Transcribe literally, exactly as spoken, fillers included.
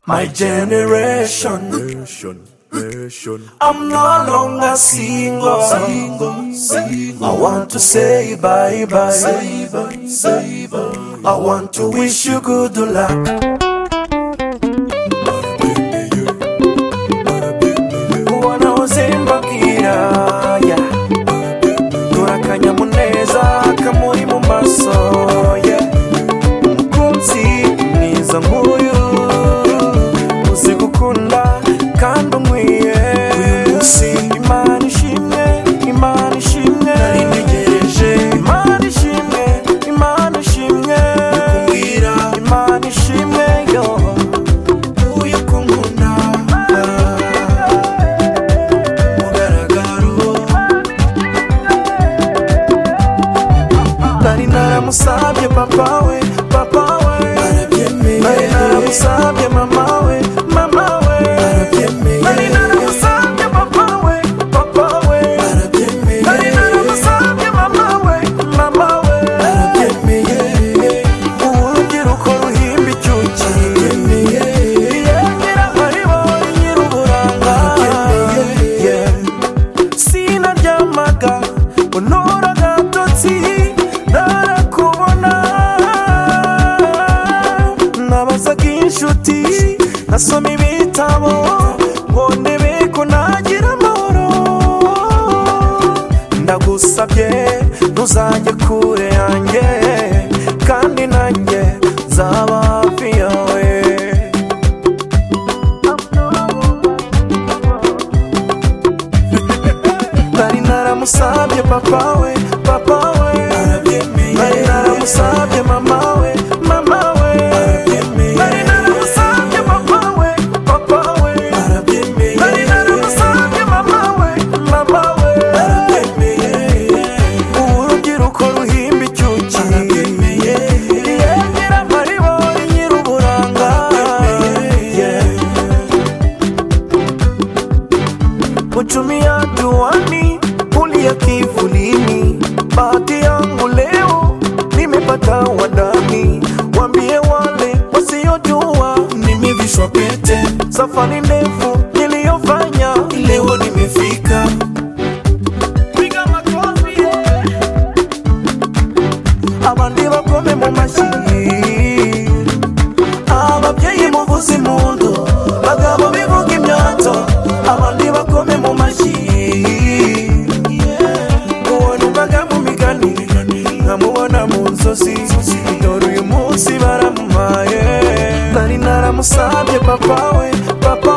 My generation, I'm no longer single. I want to say bye bye. I want to wish you good luck. When I was in Bagira, yeah, turakanya muneza kamuri mu maso, yeah, mukunzi mwiza nk'uyu uzi gukunda kandi unkwiye. Uyu munsi Imana ishimwe, Imana ishimwe, nari ntegereje. Imana ishimwe, Imana ishimwe, kumbwira Imana ishimwe yo uyu kunkunda mugaragaro. Nari naramusabye papa we, papa we arabyemeye. Nari naramusabye mama we, mama we arabyemeye. Nari naramusabye papa we, papa we arabyemeye. Nari naramusabye mama we, mama we arabyemeye. Urubyiruko ruhimba icyuki arabyemeye. Yegera haribo nyir'uburanga arabyemeye. Sinaryamaga untora agatotsi narakubona, nabazaga inshuti nasoma ibitabo ngo ndebe ko nagira amahoro. Ndagusabye ntuzajye kure yanjye kandi nanjye nzaba hafi yawe. Nari naramusabye papa we, papa we arabyemeye. Nari naramusabye mama we, mama we arabyemeye. Nari naramusabye papa we, papa we arabyemeye. Nari naramusabye mama we, mama we arabyemeye. Urubyiruko ruhimba icyuki arabyemeye. Yegera haribo nyir'uburanga arabyemeye. Kuchumia juani kulia kivulini, bahati yangu leo nimepata wadani. Wambie wale wasiojua nimevishwa pete, safari ndefu niliyofanya leo nimefika. Piga makofi abandi bakome mu mashyi, ababyeyi muvuze impundu, bagabo bivuga imyato, abandi bakome mu mashyi. Uwo numvaga mu migani nkamubona mu nzozi, dore uyu munsi baramuhaye. Nari naramusabye papa we, papa